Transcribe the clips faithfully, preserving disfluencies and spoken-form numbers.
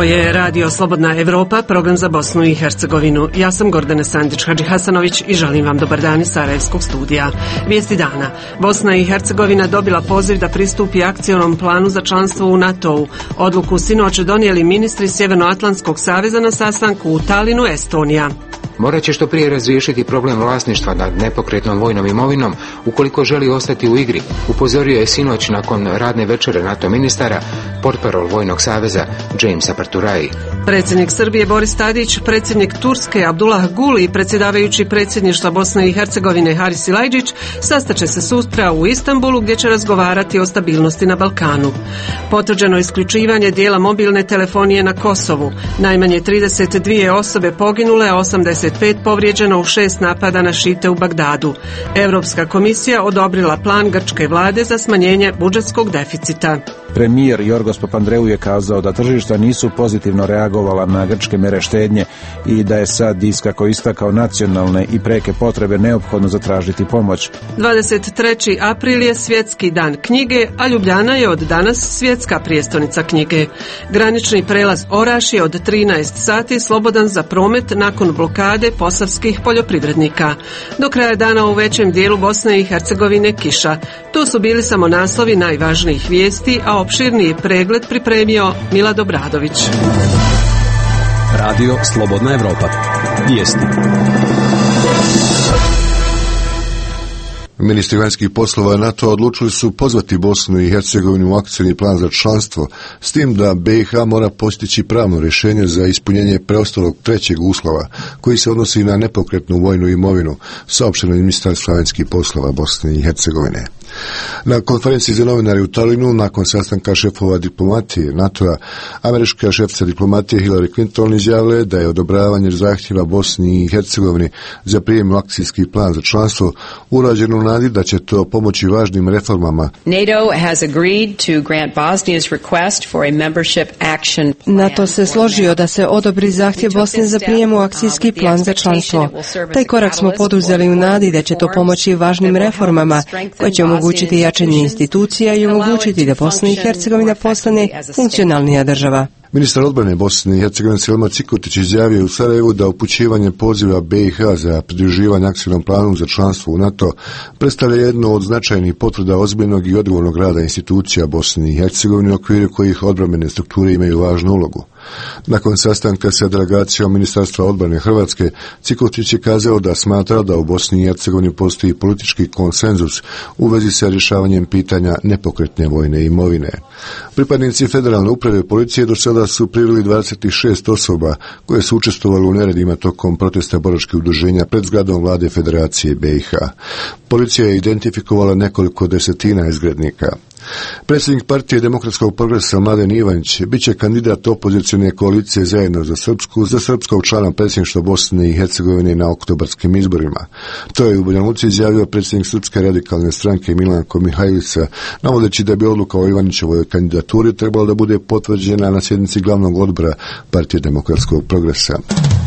je Radio Slobodna Evropa, program za Bosnu i Hercegovinu. Ja sam Gordana Sandić-Hadžihasanović i želim vam dobar dan iz Sarajevskog studija. Vijesti dana. Bosna i Hercegovina dobila poziv da pristupi akcionom planu za članstvo u NATO-u. Odluku sinoć donijeli ministri Sjevernoatlantskog saveza na sastanku u Talinu, Estonija. Morat će što prije razriješiti problem vlasništva nad nepokretnom vojnom imovinom ukoliko želi ostati u igri, upozorio je sinoć nakon radne večere NATO ministara portparol Vojnog saveza James Aparturaji. Predsjednik Srbije Boris Tadić, predsjednik Turske Abdullah Gul i predsjedavajući predsjedništva Bosne i Hercegovine Haris Silajdžić sastaće se sutra u Istanbulu gdje će razgovarati o stabilnosti na Balkanu. Potvrđeno isključivanje dijela mobilne telefonije na Kosovu. Najmanje trideset dvije osobe poginule, a osamdeset pet povrijeđeno u šest napada na šite u Bagdadu. Europska komisija odobrila plan grčke vlade za smanjenje budžetskog deficita. Premijer Jorgos Papandreou je kazao da tržišta nisu pozitivno reagovala na grčke mere štednje i da je sad, iskako istakao, nacionalne i preke potrebe neophodno zatražiti pomoć. dvadeset treći april je svjetski dan knjige, a Ljubljana je od danas svjetska prijestolnica knjige. Granični prelaz Oraš je od trinaest sati slobodan za promet nakon blokade posavskih poljoprivrednika. Do kraja dana u većem dijelu Bosne i Hercegovine kiša. To su bili samo naslovi najvažnijih vijesti, a opširniji pregled pripremio Milad Obradović. Radio Slobodna Evropa. Vijesti. Ministri vanjskih poslova NATO odlučili su pozvati Bosnu i Hercegovinu u akcijni plan za članstvo, s tim da B i H mora postići pravno rješenje za ispunjenje preostalog trećeg uslova, koji se odnosi na nepokretnu vojnu imovinu, saopšteno je Ministarstvo vanjskih poslova Bosne i Hercegovine. Na konferenciji za novinari u Talinu, nakon sastanka šefova diplomatije NATO-a, američka šefica diplomatije Hillary Clinton izjavila je da je odobravanje zahtjeva Bosni i Hercegovini za prijem u akcijski plan za članstvo urađeno u nadi da će to pomoći važnim reformama. NATO has agreed to grant Bosnia's request for a membership action plan. NATO se složio da se odobri zahtjev Bosne za prijem u akcijski plan za članstvo. Taj korak smo poduzeli u nadi da će to pomoći važnim reformama koje će omogućiti jačanje institucija i omogućiti da Bosna i Hercegovina postane funkcionalnija država. Ministar odbrane Bosne i Hercegovine Selma Cikotić izjavio u Sarajevu da upućivanje poziva B i H za pridruživanje akcijnom planu za članstvo u NATO predstavlja jednu od značajnih potvrda ozbiljnog i odgovornog rada institucija Bosne i Hercegovine u okviru kojih odbrambene strukture imaju važnu ulogu. Nakon sastanka sa delegacijom Ministarstva odbrane Hrvatske, Cikotić je kazao da smatra da u Bosni i Hercegovini postoji politički konsenzus u vezi sa rješavanjem pitanja nepokretne vojne imovine. Pripadnici federalne uprave policije do sada su priveli dvadeset šest osoba koje su učestvovali u neredima tokom protesta boračkih udruženja pred zgradom vlade Federacije B i H. Policija je identifikovala nekoliko desetina izgrednika. Predsjednik partije Demokratskog progresa Mladen Ivanić bit će kandidat opozicione koalicije Zajedno za Srpsku za srpskog člana predsjedništva Bosne i Hercegovine na oktobarskim izborima. To je u Banja Luci izjavio predsjednik Srpske radikalne stranke Milanko Mihajlica, navodeći da bi odluka o Ivanićevoj kandidaturi trebala da bude potvrđena na sjednici glavnog odbora partije Demokratskog progresa.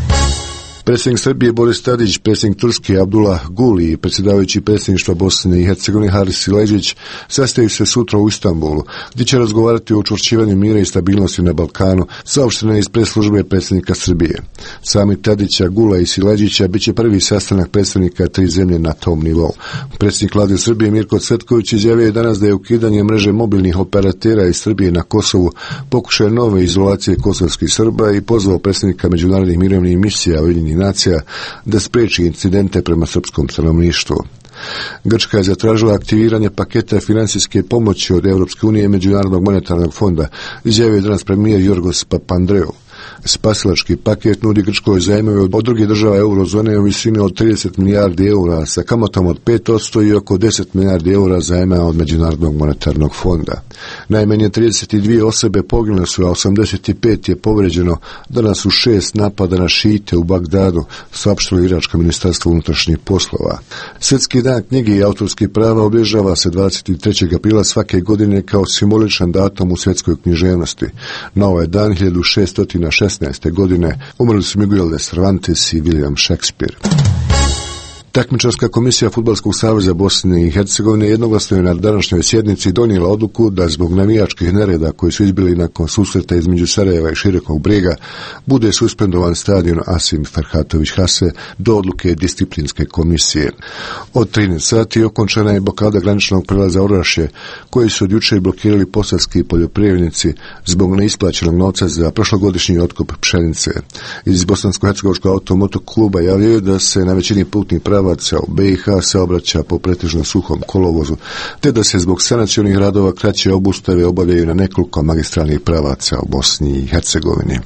Predsjednik Srbije Boris Tadić, predsjednik Turske Abdullah Gul i predsjedavajući predsjedništva Bosne i Hercegovine Haris Silajdžić sastaju se sutra u Istanbulu, gdje će razgovarati o učvršćivanju mira i stabilnosti na Balkanu, saopšteno je iz press-službe predsjednika Srbije. Sami Tadića, Gula i Silajdžića bit će prvi sastanak predstavnika tri zemlje na tom nivou. Predsjednik vlade Srbije Mirko Cvetković izjavio je danas da je ukidanje mreže mobilnih operatera iz Srbije na Kosovu pokušaj nove izolacije kosovskih Srba i pozvao predsjednika međunarodnih mirovnih misija Ujedinjenih nacija da spriječi incidente prema srpskom stanovništvu. Grčka je zatražila aktiviranje paketa financijske pomoći od Europske unije i Međunarodnog monetarnog fonda, izjavio je danas premijer Jorgos Papandreou. Spasilački paket nudi Grčkoj zajmove od drugih država eurozone u visini od trideset milijardi eura sa kamatom od pet posto i oko deset milijardi eura zajma od Međunarodnog monetarnog fonda. Najmanje trideset dvije osobe poginule su, a osamdeset pet je povređeno danas u šest napada na šite u Bagdadu, saopštilo iračko ministarstvo unutrašnjih poslova. Svjetski dan knjige i autorskih prava obilježava se dvadeset trećeg aprila svake godine kao simboličan datum u svjetskoj književnosti. Na ovaj dan hiljadu šeststo šesnaeste. godine umrli su Miguel de Cervantes i William Shakespeare. Takmičarska komisija Fudbalskog saveza Bosne i Hercegovine jednoglasno je na današnjoj sjednici donijela odluku da zbog navijačkih nereda koji su izbili nakon susreta između Sarajeva i Širokog Brijega bude suspendovan stadion Asim Ferhatović Hase do odluke disciplinske komisije. Od trinaest sati okončana je blokada graničnog prelaza Orašje, koji su od jučer blokirali posavski poljoprivrednici zbog neisplaćenog novca za prošlogodišnji otkup pšenice. Iz Bosansko-hercegovačkog automoto kluba javljaju da se na većini putnih pravaca u B i H saobraća po pretežno suhom kolovozu, te da se zbog sanacionih radova kraće obustave obavljaju na nekoliko magistralnih pravaca u Bosni i Hercegovini.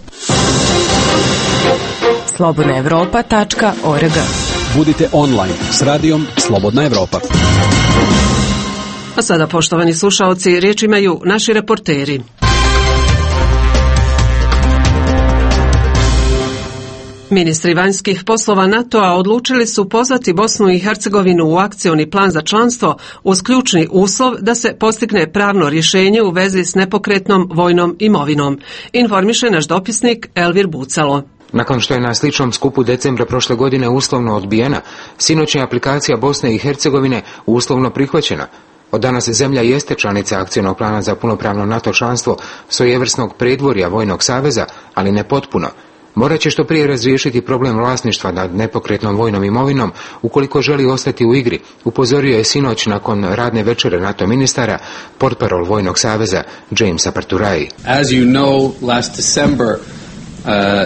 slobodna evropa tačka org. Budite online s radijom Slobodna Evropa. A sada, poštovani slušaoci, riječ imaju naši reporteri. Ministri vanjskih poslova NATO-a odlučili su pozvati Bosnu i Hercegovinu u akcioni plan za članstvo uz ključni uslov da se postigne pravno rješenje u vezi s nepokretnom vojnom imovinom, informiše naš dopisnik Elvir Bucalo. Nakon što je na sličnom skupu decembra prošle godine uslovno odbijena, sinoć je aplikacija Bosne i Hercegovine uslovno prihvaćena. Od danas zemlja jeste članica akcionog plana za punopravno NATO članstvo svojevrsnog predvorja Vojnog saveza, ali ne potpuno. Morat će što prije razriješiti problem vlasništva nad nepokretnom vojnom imovinom ukoliko želi ostati u igri, upozorio je sinoć nakon radne večere NATO ministara portparol Vojnog saveza James Aparturai. As you know, last December Uh,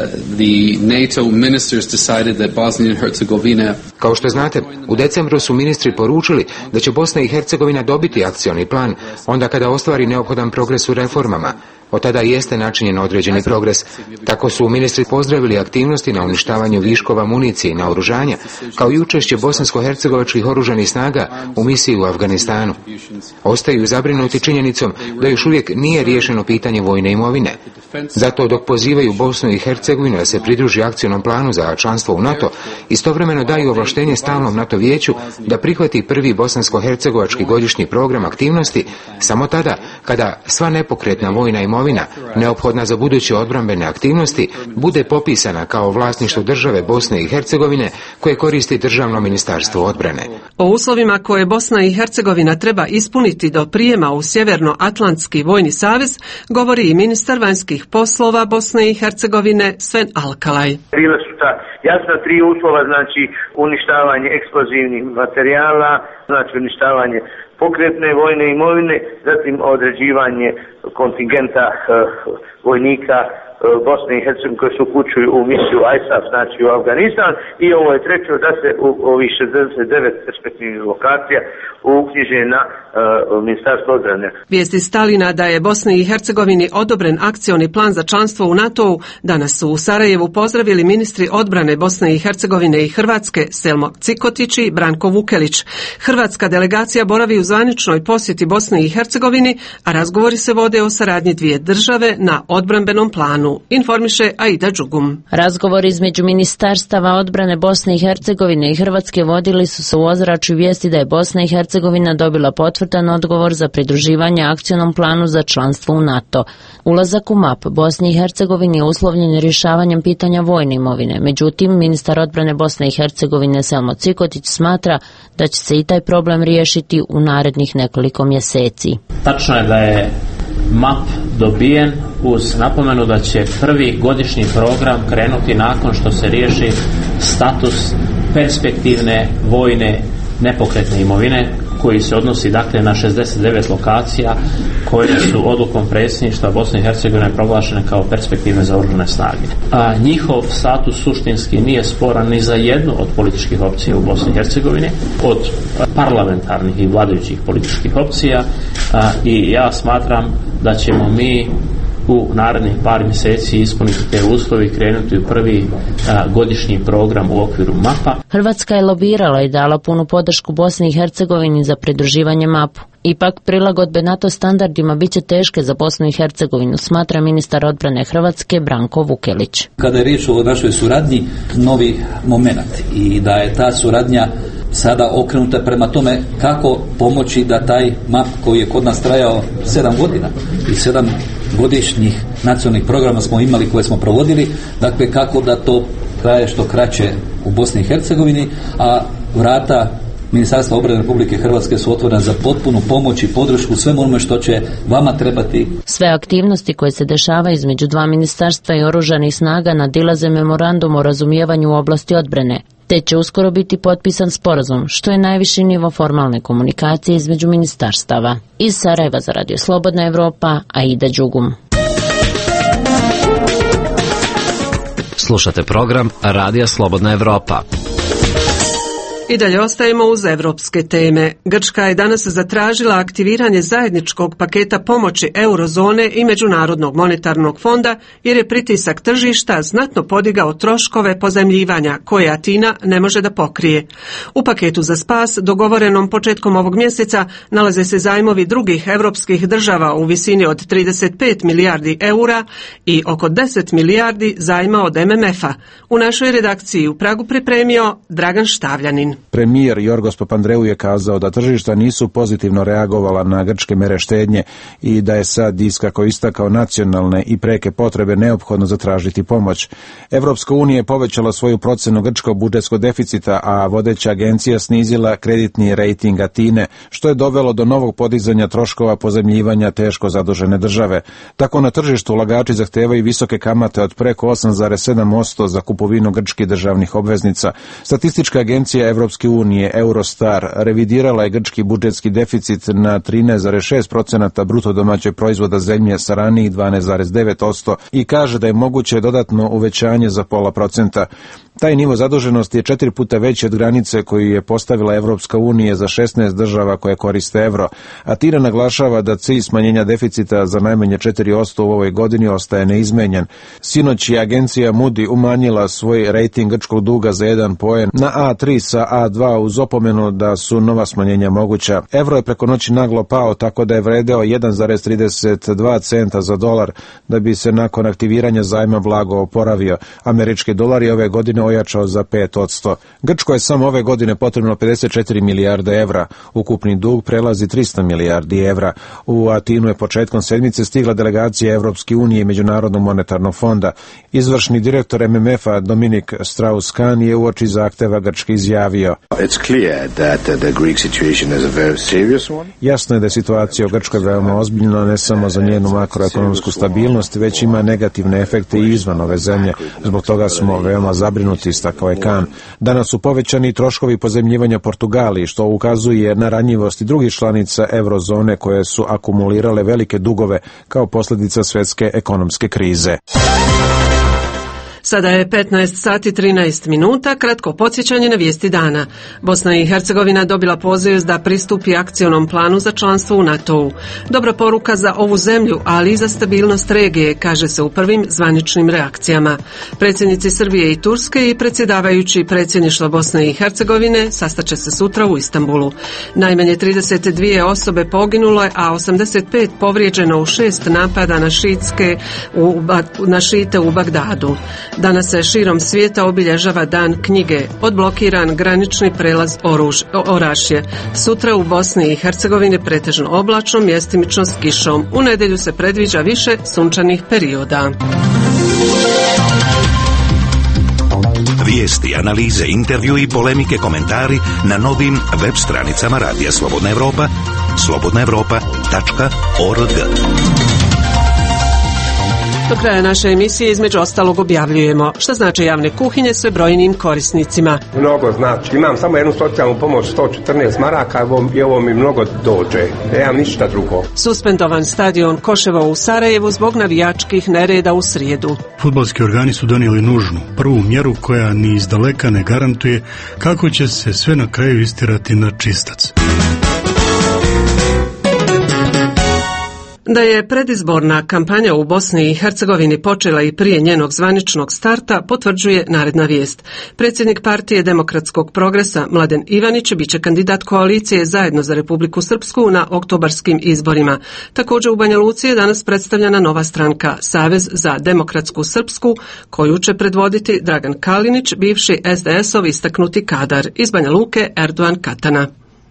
the NATO ministers decided that Bosnia and Herzegovina... Kao što znate, u decembru su ministri poručili da će Bosna i Hercegovina dobiti akcioni plan onda kada ostvari neophodan progres u reformama. Od tada jeste načinjen određeni progres. Tako su ministri pozdravili aktivnosti na uništavanju viškova municije i naoružanja, kao i učešće bosansko-hercegovačkih oružanih snaga u misiji u Afganistanu. Ostaju zabrinuti činjenicom da još uvijek nije riješeno pitanje vojne imovine. Zato dok pozivaju Bosnu i Hercegovinu da se pridruži akcionom planu za članstvo u NATO, istovremeno daju ovlaštenje stalnom NATO vijeću da prihvati prvi bosansko-hercegovački godišnji program aktivnosti samo tada kada sva nepokretna vojna imovina neophodna za buduće odbrambene aktivnosti bude popisana kao vlasništvo države Bosne i Hercegovine koje koristi Državno ministarstvo odbrane. O uslovima koje Bosna i Hercegovina treba ispuniti do prijema u Sjevernoatlantski vojni savez govori i ministar vanjskih poslova Bosne i Hercegovine Sven Alkalaj. Bila su ta jasna tri uslova, znači uništavanje eksplozivnih materijala, znači uništavanje pokretne vojne imovine, zatim određivanje kontingenta uh, vojnika uh, Bosne i Hercegovine koji se upućuju u misiju I S A F, znači u Afganistan, i ovo je treće da se u ovih šezdeset devet perspektivnih lokacija uknjiže na uh, ministarstvo odbrane. Vijesti Stalina da je Bosni i Hercegovini odobren akcioni plan za članstvo u NATO-u danas su u Sarajevu pozdravili ministri odbrane Bosne i Hercegovine i Hrvatske Selmo Cikotić i Branko Vukelić. Hrvatska delegacija boravi u zvaničnoj posjeti Bosni i Hercegovini, a razgovori se vode o saradnji dvije države na odbrambenom planu, informiše Aida Đugum. Razgovori između ministarstava odbrane Bosne i Hercegovine i Hrvatske vodili su se u ozračju vijesti da je Bosna i Hercegovina dobila potvrdan odgovor za pridruživanje akcionom planu za članstvo u NATO. Ulazak u M A P Bosni i Hercegovini je uslovljen rješavanjem pitanja vojne imovine. Međutim, ministar odbrane Bosne i Hercegovine Selmo Cikotić smatra da će se i taj problem riješiti u narednih nekoliko mjeseci. Tačno je da je M A P dobijen uz napomenu da će prvi godišnji program krenuti nakon što se riješi status perspektivne vojne nepokretne imovine koji se odnosi dakle na šezdeset devet lokacija koje su odlukom predsjedništva Bosne i Hercegovine proglašene kao perspektivne za oružane snage. A njihov status suštinski nije sporan ni za jednu od političkih opcija u Bosni i Hercegovini, od parlamentarnih i vladajućih političkih opcija, a, i ja smatram da ćemo mi u narednih par mjeseci ispuniti te uslove i krenuti u prvi a, godišnji program u okviru M A P-a. Hrvatska je lobirala i dala punu podršku Bosni i Hercegovini za pridruživanje M A P-u. Ipak prilagodbe NATO standardima bit će teške za Bosnu i Hercegovinu, smatra ministar odbrane Hrvatske Branko Vukelić. Kada je riječ o našoj suradnji, novi moment i da je ta suradnja sada okrenuta prema tome kako pomoći da taj M A P koji je kod nas trajao sedam godina i sedam godišnjih nacionalnih programa smo imali koje smo provodili, dakle kako da to traje što kraće u Bosni i Hercegovini, a vrata Ministarstva obrane Republike Hrvatske su otvorena za potpunu pomoć i podršku svemu onome što će vama trebati. Sve aktivnosti koje se dešavaju između dva ministarstva i oružanih snaga nadilaze memorandum o razumijevanju u oblasti odbrane, te će uskoro biti potpisan sporazum, što je najviši nivo formalne komunikacije između ministarstava. Iz Sarajeva za Radio Slobodna Evropa, Aida Đugum. Slušate program Radija Slobodna Evropa. I dalje ostajemo uz evropske teme. Grčka je danas zatražila aktiviranje zajedničkog paketa pomoći eurozone i Međunarodnog monetarnog fonda jer je pritisak tržišta znatno podigao troškove pozajmljivanja koje Atina ne može da pokrije. U paketu za spas dogovorenom početkom ovog mjeseca nalaze se zajmovi drugih evropskih država u visini od trideset pet milijardi eura i oko deset milijardi zajma od M M F-a. U našoj redakciji u Pragu pripremio Dragan Štavljanin. Premijer Jorgos Papandreou je kazao da tržišta nisu pozitivno reagovala na grčke mere štednje i da je sad iskako istakao nacionalne i preke potrebe neophodno zatražiti pomoć. Evropska unija je povećala svoju procenu grčkog budžetskog deficita, a vodeća agencija snizila kreditni rejting Atine, što je dovelo do novog podizanja troškova pozajmljivanja teško zadužene države. Tako na tržištu ulagači zahtevaju visoke kamate od preko osam zarez sedam posto za kupovinu grčkih državnih obveznica. Statistička agencija Evropske unije Eurostar revidirala je grčki budžetski deficit na trinaest zarez šest procenata bruto domaćeg proizvoda zemlje sa ranijih dvanaest zarez devet posto i kaže da je moguće dodatno uvećanje za pola procenta. Taj nivo zaduženosti je četiri puta veći od granice koju je postavila Evropska unija za šesnaest država koje koriste evro. Atina naglašava da cilj smanjenja deficita za najmanje četiri posto u ovoj godini ostaje neizmenjen. Sinoć je agencija Moody umanjila svoj rejting grčkog duga za jedan poen na A tri sa A dva uz opomenu da su nova smanjenja moguća. Evro je preko noći naglo pao tako da je vredeo jedan zarez trideset dva centa za dolar da bi se nakon aktiviranja zajma blago oporavio. Američki dolar je ove godine ojačao za pet posto. Grčko je samo ove godine potrebno pedeset četiri milijarde evra. Ukupni dug prelazi trista milijardi evra. U Atinu je početkom sedmice stigla delegacija Evropske unije i Međunarodnog monetarnog fonda. Izvršni direktor M M F-a Dominik Strauss-Kahn je uoči zahteva Grčke izjavio: Jasno je da je situacija u Grčkoj veoma ozbiljna, ne samo za njenu makroekonomsku stabilnost, već ima negativne efekte i izvan ove zemlje. Zbog toga smo veoma zabrinuti, istakao je Kahn. Danas su povećani troškovi pozajmljivanja Portugaliji, što ukazuje na ranjivost i drugih članica eurozone koje su akumulirale velike dugove kao posljedica svjetske ekonomske krize. Sada je petnaest sati trinaest minuta, kratko podsjećanje na vijesti dana. Bosna i Hercegovina dobila poziv da pristupi akcionom planu za članstvo u NATO-u. Dobra poruka za ovu zemlju, ali i za stabilnost regije, kaže se u prvim zvaničnim reakcijama. Predsjednici Srbije i Turske i predsjedavajući predsjedništva Bosne i Hercegovine sastaće se sutra u Istanbulu. Najmanje trideset dvije osobe poginulo je, a osamdeset pet povrijeđeno u šest napada na šitske u, na šite u Bagdadu. Danas se širom svijeta obilježava dan knjige, odblokiran granični prelaz Oruž, Orašje. Sutra u Bosni i Hercegovini pretežno oblačno, mjestimično s kišom. U nedjelju se predviđa više sunčanih perioda. Vijesti, analize, intervju i polemike, komentari na novim web stranicama Radija Slobodna Evropa, slobodna evropa tačka org. Do kraja naše emisije između ostalog objavljujemo šta znači javne kuhinje sve brojnim korisnicima. Mnogo znači. Imam samo jednu socijalnu pomoć sto četrnaest maraka i ovo mi mnogo dođe. Nemam ništa drugo. Suspendovan stadion Koševo u Sarajevu zbog navijačkih nereda u srijedu. Fudbalski organi su donijeli nužnu prvu mjeru koja ni izdaleka ne garantuje kako će se sve na kraju istirati na čistac. Da je predizborna kampanja u Bosni i Hercegovini počela i prije njenog zvaničnog starta potvrđuje naredna vijest. Predsjednik partije Demokratskog progresa Mladen Ivanić biće kandidat koalicije Zajedno za Republiku Srpsku na oktobarskim izborima. Također u Banja Luci je danas predstavljena nova stranka Savez za Demokratsku Srpsku, koju će predvoditi Dragan Kalinić, bivši es de es-ov istaknuti kadar. Iz Banja Luke Erdogan Katana.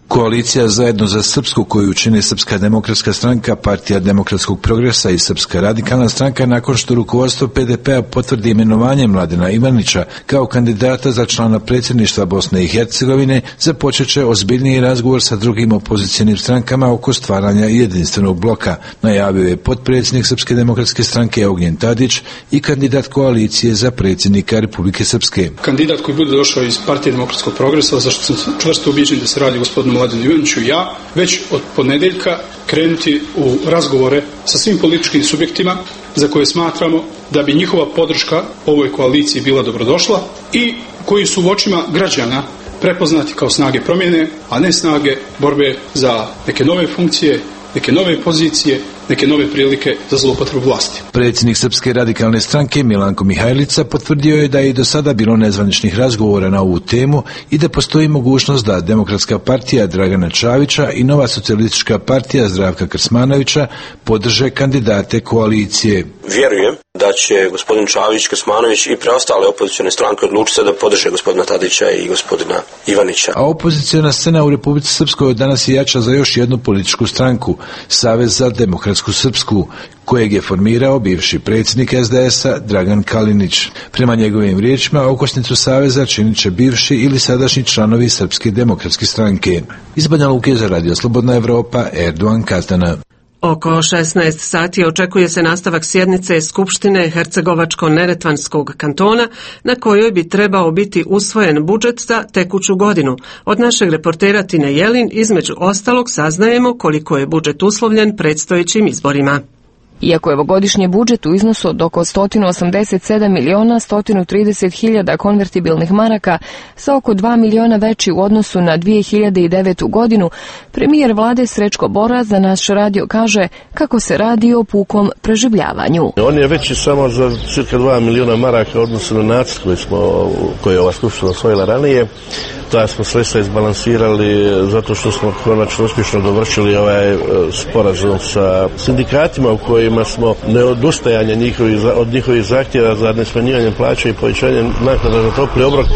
Koalicija Zajedno za Srpsku, koju čine Srpska demokratska stranka, Partija demokratskog progresa i Srpska radikalna stranka, nakon što rukovodstvo P D P-a potvrdi imenovanje Mladena Ivanića kao kandidata za člana predsjedništva Bosne i Hercegovine, započet će ozbiljniji razgovor sa drugim opozicionim strankama oko stvaranja jedinstvenog bloka, najavio je potpredsjednik Srpske demokratske stranke Ognjen Tadić i kandidat koalicije za predsjednika Republike Srpske. Kandidat koji bude došao iz Partije demokratskog progresa, zašto sam čvrsto ubijeđen da se radi o gospodinu Mladenu Ivaniću, ja već od ponedjeljka krenuti u razgovore sa svim političkim subjektima za koje smatramo da bi njihova podrška ovoj koaliciji bila dobrodošla i koji su u očima građana prepoznati kao snage promjene, a ne snage borbe za neke nove funkcije, neke nove pozicije, neke nove prilike za zloupotrebu vlasti. Predsjednik Srpske radikalne stranke Milanko Mihajlica potvrdio je da je i do sada bilo nezvaničnih razgovora na ovu temu i da postoji mogućnost da Demokratska partija Dragana Čavića i Nova socijalistička partija Zdravka Krsmanovića podrže kandidate koalicije. Vjerujem da će gospodin Čavić, Krsmanović i preostale opozicione stranke odlučiti da podrže gospodina Tadića i gospodina Ivanića. A opoziciona scena u Republici Srpskoj danas je jača za još jednu političku stranku, Savez za demokratsku Srpsku, kojeg je formirao bivši predsjednik S D S-a Dragan Kalinić. Prema njegovim riječima, okosnicu saveza činit će bivši ili sadašnji članovi Srpske demokratske stranke. Iz Banja Luke za Radio Slobodna Evropa, Erdogan Kazdana. Oko šesnaest sati očekuje se nastavak sjednice Skupštine Hercegovačko-Neretvanskog kantona, na kojoj bi trebao biti usvojen budžet za tekuću godinu. Od našeg reportera Tine Jelin između ostalog saznajemo koliko je budžet uslovljen predstojećim izborima. Iako je ovogodišnji budžet u iznosu od oko sto osamdeset sedam miliona sto trideset hiljada konvertibilnih maraka sa oko dva miliona veći u odnosu na dvije hiljade devetu godinu, premijer vlade Srećko Bora za naš radio kaže kako se radi o pukom preživljavanju. On je veći samo za cirka dva miliona maraka u odnosu na nacrt koji smo, koji je ova skupština osvojila ranije. Ta smo sredstva izbalansirali zato što smo konačno uspješno dovršili ovaj sporazum sa sindikatima u kojima smo neodustajanje njihovi, od njihovih zahtjeva za nesmanjivanjem plaća i povećanjem naknada za topli obrok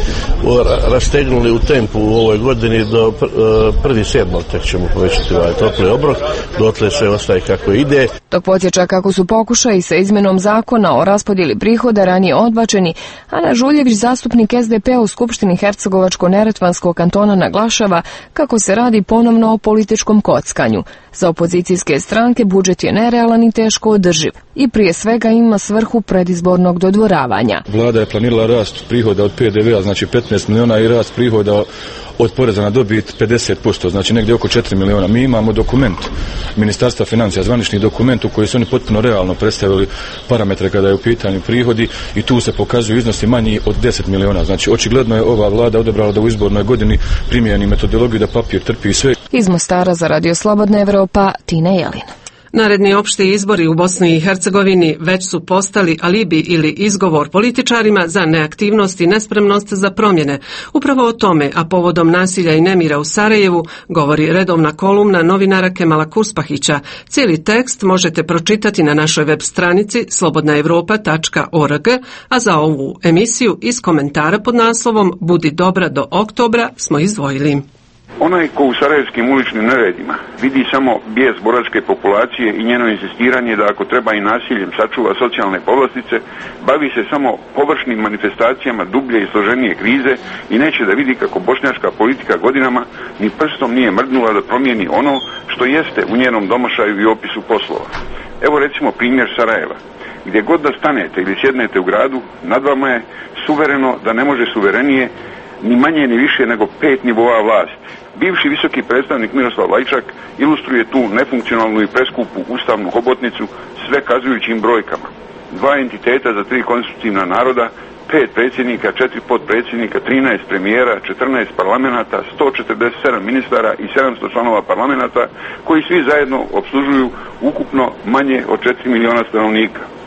rastegnuli u tempu u ovoj godini do prvi sedmog tek ćemo povećati ovaj topli obrok, dotle sve ostaje kako ide. Dok podsjeća kako su pokušaji sa izmjenom zakona o raspodjeli prihoda ranije odbačeni, Ana Žuljević, zastupnik S D P-a u Skupštini Hercegovačko-Neretvanskog kantona, naglašava kako se radi ponovno o političkom kockanju. Za opozicijske stranke budžet je nerealan i teško održiv i prije svega ima svrhu predizbornog dodvoravanja. Vlada je planirala rast prihoda od P D V-a, znači petnaest miliona, i rast prihoda od poreza na dobit pedeset posto, znači negdje oko četiri miliona. Mi imamo dokument Ministarstva financija, zvanični dokument u koji su oni potpuno realno predstavili parametre kada je u pitanju prihodi i tu se pokazuju iznosi manji od deset miliona. Znači očigledno je ova vlada odabrala da u izbornoj godini primijeni metodologiju da papir trpi sve. Iz Mostara za Radio Slobodna Evropa, Tina Jelin. Naredni opšti izbori u Bosni i Hercegovini već su postali alibi ili izgovor političarima za neaktivnost i nespremnost za promjene. Upravo o tome, a povodom nasilja i nemira u Sarajevu, govori redovna kolumna novinara Kemala Kurspahića. Cijeli tekst možete pročitati na našoj web stranici slobodna evropa tačka org, a za ovu emisiju iz komentara pod naslovom Budi dobra do oktobra smo izdvojili. Onaj ko u sarajevskim uličnim neredima vidi samo bijes boračke populacije i njeno insistiranje da ako treba i nasiljem sačuva socijalne povlastice, bavi se samo površnim manifestacijama dublje i složenije krize i neće da vidi kako bošnjačka politika godinama ni prstom nije mrdnula da promijeni ono što jeste u njenom domašaju i opisu poslova. Evo recimo primjer Sarajeva. Gdje god da stanete ili sjednete u gradu, nad vama je suvereno da ne može suverenije ni manje ni više nego pet nivoa vlasti. Bivši visoki predstavnik Miroslav Lajčak ilustruje tu nefunkcionalnu i preskupu ustavnu hobotnicu sve kazujućim brojkama. Dva entiteta za tri konstitutivna naroda, pet predsjednika, četiri potpredsjednika, trinaest premijera, četrnaest parlamenata, sto četrdeset sedam ministara i sedamsto članova parlamenata koji svi zajedno opslužuju ukupno manje od četiri miliona stanovnika.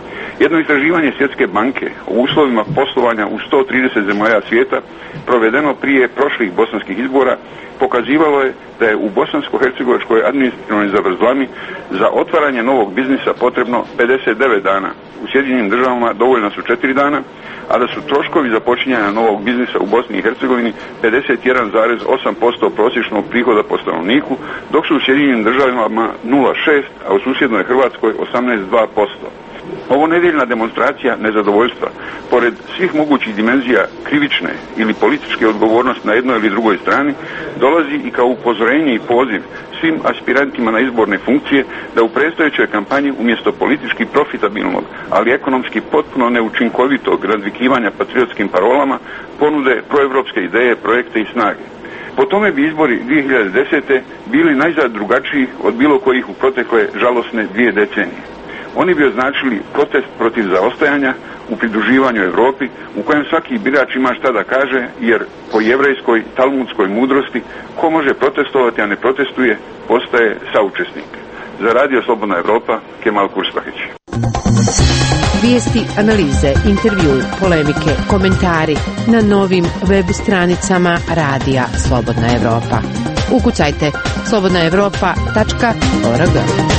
Jedno istraživanje Svjetske banke o uslovima poslovanja u sto trideset zemalja svijeta, provedeno prije prošlih bosanskih izbora, pokazivalo je da je u bosansko-hercegovačkoj administrativnoj zavrzlami za otvaranje novog biznisa potrebno pedeset devet dana. U Sjedinjenim državama dovoljna su četiri dana, a da su troškovi započinjanja novog biznisa u Bosni i Hercegovini pedeset jedan zarez osam posto prosječnog prihoda po stanovniku, dok su u Sjedinjenim državama nula zarez šest, a u susjednoj Hrvatskoj osamnaest zarez dva posto. Ovo nedjeljna demonstracija nezadovoljstva, pored svih mogućih dimenzija krivične ili političke odgovornosti na jednoj ili drugoj strani, dolazi i kao upozorenje i poziv svim aspirantima na izborne funkcije da u predstojećoj kampanji umjesto politički profitabilnog, ali ekonomski potpuno neučinkovitog razvikivanja patriotskim parolama ponude proevropske ideje, projekte i snage. Po tome bi izbori dvije hiljade desete bili najzad drugačiji od bilo kojih u protekle žalosne dvije decenije. Oni bi označili protest protiv zaostajanja u pridruživanju Europi, u kojem svaki birač ima šta da kaže, jer po jevrejskoj talmudskoj mudrosti ko može protestovati, a ne protestuje, postaje saučesnik. Za Radio Slobodna Evropa, Kemal Kurspahić. Vijesti, analize, intervju, polemike, komentari na novim web stranicama Radija Slobodna Evropa. Ukucajte slobodna evropa tačka org.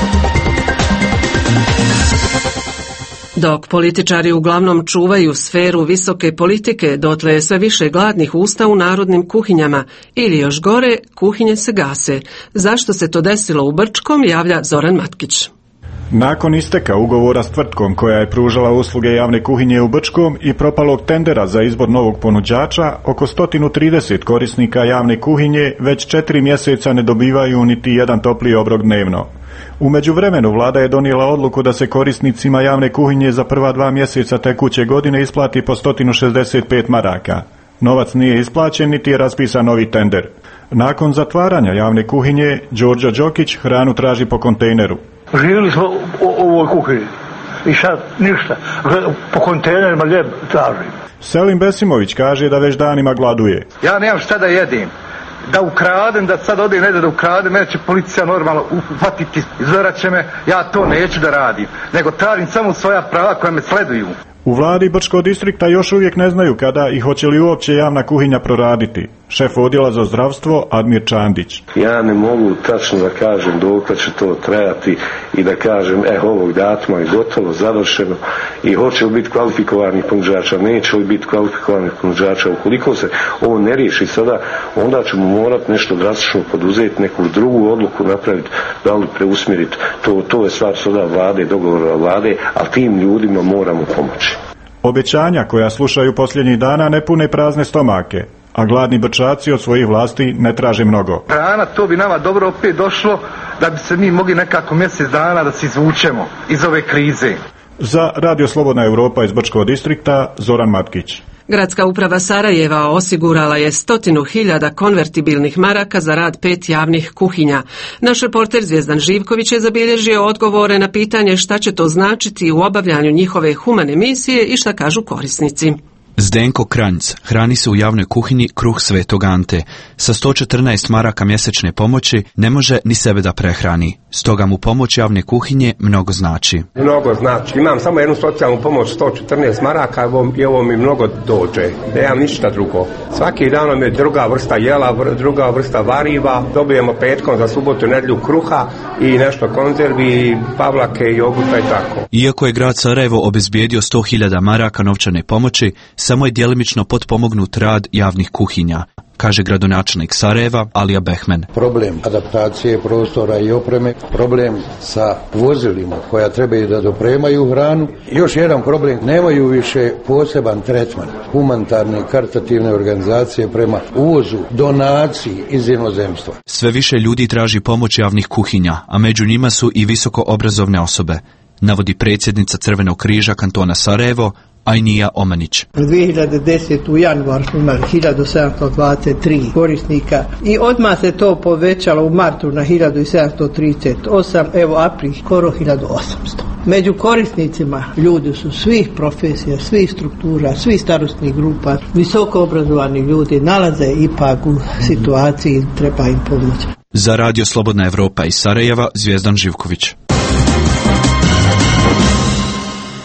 Dok političari uglavnom čuvaju sferu visoke politike, dotle je sve više gladnih usta u narodnim kuhinjama, ili još gore, kuhinje se gase. Zašto se to desilo u Brčkom, javlja Zoran Matkić. Nakon isteka ugovora s tvrtkom koja je pružala usluge javne kuhinje u Brčkom i propalog tendera za izbor novog ponuđača, oko sto trideset korisnika javne kuhinje već četiri mjeseca ne dobivaju niti jedan topli obrok dnevno. U međuvremenu vlada je donijela odluku da se korisnicima javne kuhinje za prva dva mjeseca tekuće godine isplati po sto šezdeset pet maraka. Novac nije isplaćen niti je raspisan novi tender. Nakon zatvaranja javne kuhinje, Đorđo Đokić hranu traži po kontejneru. Živjeli smo u ovoj kuhinji i sad ništa. Po kontejnerima lijep tražim. Selim Besimović kaže da već danima gladuje. Ja nemam šta da jedim. Da ukradem, da sad ode ne da ukradem, mene će policija normalno uhvatiti, izverat će me, ja to neću da radim, nego tražim samo svoja prava koja me sleduju. U vladi Brčkog distrikta još uvijek ne znaju kada i hoće li uopće javna kuhinja proraditi. Šef odjela za zdravstvo Admir Čandić. Ja ne mogu tačno da kažem dokle će to trajati i da kažem e, ovog datuma je gotovo, završeno i hoće li biti kvalifikovanih ponuđača, neće li biti kvalifikovanih ponuđača. Ukoliko se ovo ne riješi sada, onda ćemo morati nešto drastično poduzeti, neku drugu odluku napraviti, da li preusmjeriti. To, to je stvar sada vlade, dogovora vlade, ali tim ljudima moramo pomoći. Obećanja koja slušaju posljednjih dana ne pune prazne stomake, a gladni Brčaci od svojih vlasti ne traže mnogo. Hrana, to bi nama dobro opet došlo da bi se mi mogli nekako mjesec dana da se izvučemo iz ove krize. Za Radio Slobodna Evropa iz Brčkog distrikta, Zoran Matkić. Gradska uprava Sarajeva osigurala je stotinu hiljada konvertibilnih maraka za rad pet javnih kuhinja. Naš reporter Zvijezdan Živković je zabilježio odgovore na pitanje šta će to značiti u obavljanju njihove humane misije i šta kažu korisnici. Zdenko Kranjc hrani se u javnoj kuhinji Kruh Svetog Ante. Sa sto četrnaest maraka mjesečne pomoći ne može ni sebe da prehrani. Stoga mu pomoć javne kuhinje mnogo znači. Mnogo znači. Imam samo jednu socijalnu pomoć sto četrnaest maraka i ovo mi mnogo dođe. Nemam ništa drugo. Svaki dan nam je druga vrsta jela, druga vrsta variva. Dobijemo petkom za subotu i nedjelju kruha i nešto konzervi, pavlake i jogurta i tako. Iako je grad Sarajevo obezbijedio sto hiljada maraka novčane pomoći, samo je djelimično potpomognut rad javnih kuhinja, kaže gradonačelnik Sarajeva Alija Behmen. Problem adaptacije prostora i opreme, problem sa vozilima koja trebaju da dopremaju hranu. Još jedan problem, nemaju više poseban tretman humanitarne i karitativne organizacije prema uvozu donaciji iz inozemstva. Sve više ljudi traži pomoć javnih kuhinja, a među njima su i visoko obrazovne osobe, navodi predsjednica Crvenog križa kantona Sarajevo, Ajnija Omanić. U dvije hiljade desete. u januaru smo imali hiljadu sedamsto dvadeset tri korisnika i odmah se to povećalo u martu na hiljadu sedamsto trideset osam, evo april skoro hiljadu osamsto. Među korisnicima ljudi su svih profesija, svih struktura, svih starostnih grupa, visoko obrazovani ljudi nalaze ipak u situaciji, treba im pomoći. Za Radio Slobodna Evropa iz Sarajeva, Zvijezdan Živković.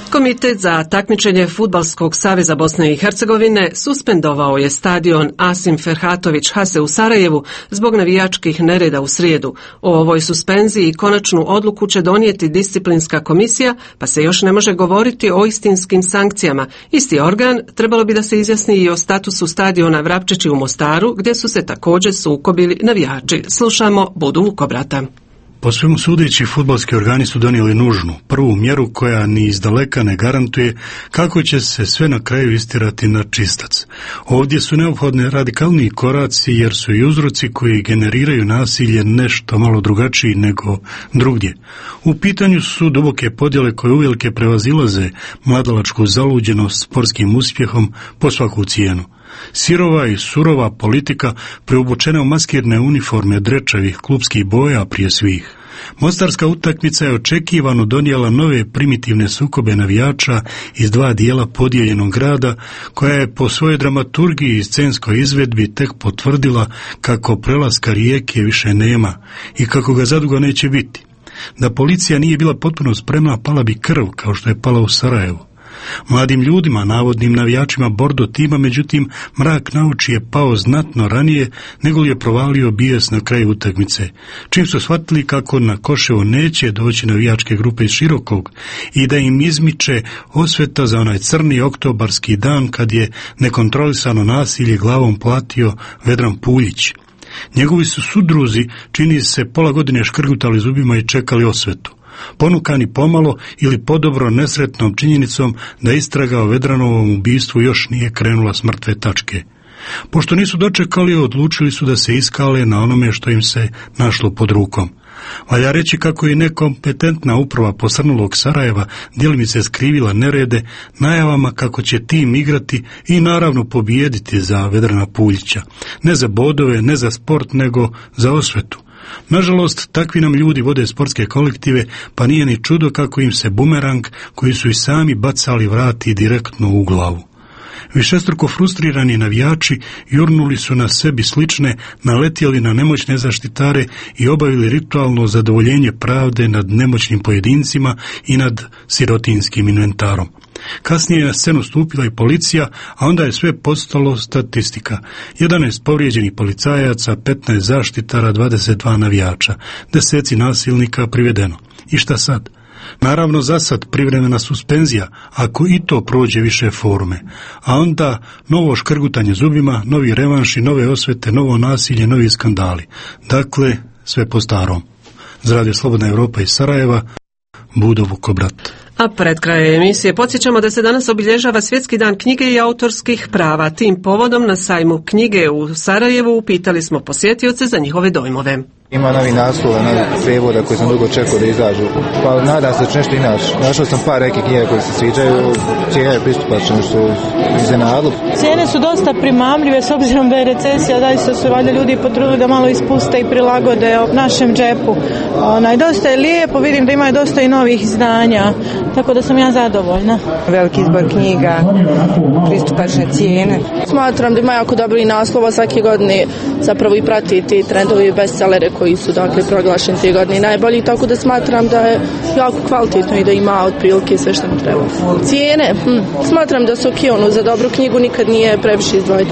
Komitet za takmičenje Fudbalskog saveza Bosne i Hercegovine suspendovao je stadion Asim Ferhatović Hase u Sarajevu zbog navijačkih nereda u srijedu. O ovoj suspenziji konačnu odluku će donijeti disciplinska komisija, pa se još ne može govoriti o istinskim sankcijama. Isti organ trebalo bi da se izjasni i o statusu stadiona Vrapčići u Mostaru, gdje su se također sukobili navijači. Slušamo Budu Vukobrata. Po svemu sudeći, fudbalski organi su donijeli nužnu, prvu mjeru koja ni izdaleka ne garantuje kako će se sve na kraju istirati na čistac. Ovdje su neophodne radikalniji koraci jer su i uzroci koji generiraju nasilje nešto malo drugačiji nego drugdje. U pitanju su duboke podjele koje uvelike prevazilaze mladalačku zaluđenost sportskim uspjehom po svaku cijenu. Sirova i surova politika preobučena u maskirne uniforme drečavih klupskih boja prije svih. Mostarska utakmica je očekivano donijela nove primitivne sukobe navijača iz dva dijela podijeljenog grada, koja je po svojoj dramaturgiji i scenskoj izvedbi tek potvrdila kako prelaska rijeke više nema i kako ga zadugo neće biti. Da policija nije bila potpuno spremna, pala bi krv kao što je pala u Sarajevu. Mladim ljudima, navodnim navijačima Bordo tima, međutim, mrak na oči je pao znatno ranije nego li je provalio bijes na kraju utakmice. Čim su shvatili kako na Koševo neće doći navijačke grupe iz Širokog i da im izmiče osveta za onaj crni oktobarski dan kad je nekontrolisano nasilje glavom platio Vedran Puljić. Njegovi su sudruzi, čini se, pola godine škrgutali zubima i čekali osvetu, ponukani pomalo ili podobro nesretnom činjenicom da istraga o Vedranovom ubistvu još nije krenula s mrtve tačke. Pošto nisu dočekali, odlučili su da se iskale na onome što im se našlo pod rukom. Valja reći kako je nekompetentna uprava posrnulog Sarajeva djelimice skrivila nerede najavama kako će tim igrati i naravno pobijediti za Vedrana Puljića. Ne za bodove, ne za sport, nego za osvetu. Nažalost, takvi nam ljudi vode sportske kolektive, pa nije ni čudo kako im se bumerang, koji su i sami bacali, vrati direktno u glavu. Višestruko frustrirani navijači jurnuli su na sebi slične, naletjeli na nemoćne zaštitare i obavili ritualno zadovoljenje pravde nad nemoćnim pojedincima i nad sirotinskim inventarom. Kasnije je na scenu stupila i policija, a onda je sve postalo statistika. jedanaest povrijeđenih policajaca, petnaest zaštitara, dvadeset dva navijača, deseci nasilnika privedeno. I šta sad? Naravno, za sad privremena suspenzija, ako i to prođe više forme, a onda novo škrgutanje zubima, novi revanši, nove osvete, novo nasilje, novi skandali. Dakle, sve po starom. Za Radio Slobodna Evropa iz Sarajeva, Budo Vukobrat. A pred krajem emisije podsjećamo da se danas obilježava Svjetski dan knjige i autorskih prava. Tim povodom na sajmu knjige u Sarajevu upitali smo posjetioce za njihove dojmove. Ima novi naslova, novi prevoda koji sam dugo čekao da izađu. Pa nadam se da će nešto inače. Našao sam par nekih knjiga koji se sviđaju, cijena je pristupačna što je iznenadilo. Cijene su dosta primamljive s obzirom da je recesija, da su se valjda ljudi potrudili da malo ispuste i prilagode našem džepu. Onaj, dosta je lijepo, vidim da ima dosta i novih izdanja, tako da sam ja zadovoljna. Veliki izbor knjiga, pristupačne cijene. Smatram da ima jako dobri naslova svake godine, zapravo i pratiti trendovi bestsellere koji su dakle proglašeni te godine najbolji, tako da smatram da je jako kvalitetno i da ima otprilike sve što mi treba. Cijene, hm, smatram da su ok, ono, za dobru knjigu nikad nije previše izdvojiti.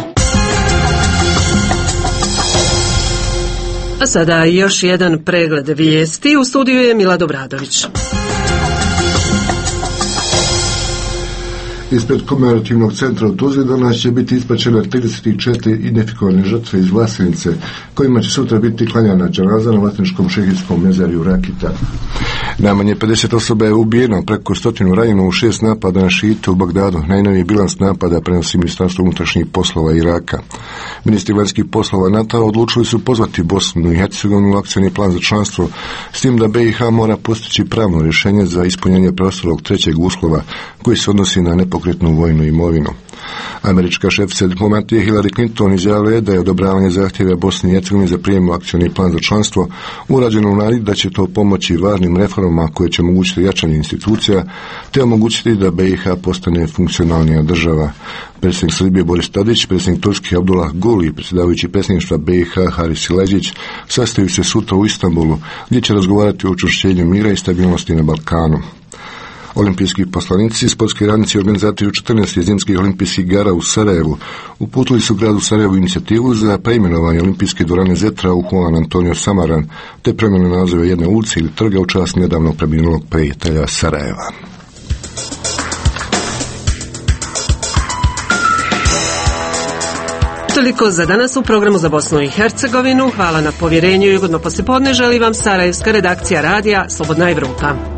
A sada još jedan pregled vijesti. U studiju je Mila Dobradović. Ispred komemorativnog centra u Tuzli danas će biti ispačene trideset četiri identifikovane žrtve iz Vlasenice, kojima će sutra biti klanjana dženaza na Vlasničkom šehijskom mezariju Rakita. Najmanje pedeset osoba je ubijeno, preko stotinu ranjeno u šest napada na šijite u Bagdadu. Najnoviji bilans napada prenosi Ministarstvo unutrašnjih poslova Iraka. Ministri vanjskih poslova NATO odlučili su pozvati Bosnu i Hercegovinu u akcioni plan za članstvo, s tim da B i H mora postići pravno rješenje za ispunjenje preostalog trećeg uslova, koji se odnosi na nepokretnu vojnu imovinu. Američka šefica diplomatije Hillary Clinton izjavila je da je odobravanje zahtjeva Bosne i Hercegovine za prijem u akcioni plan za članstvo urađeno u nadi da će to pomoći važnim reformama koje će omogućiti jačanje institucija te omogućiti da B i H postane funkcionalnija država. Predsjednik Srbije Boris Tadić, predsjednik Turske Abdullah Gul i predsjedavajući predsjedništva B i H Haris Silajdžić sastaju se sutra u Istanbulu, gdje će razgovarati o učvršćenju mira i stabilnosti na Balkanu. Olimpijski poslanici, sportski radnici i organizatori četrnaestih zimskih olimpijskih igara u Sarajevu uputili su gradu Sarajevu inicijativu za preimenovanje olimpijske dvorane Zetra u Juan Antonio Samaran, te promjenu naziva jedne ulice ili trga u čast nedavnog preminulog prijatelja Sarajeva. Toliko za danas u programu za Bosnu i Hercegovinu. Hvala na povjerenju i ugodno poslijepodne želi vam sarajevska redakcija radija Slobodna Evropa.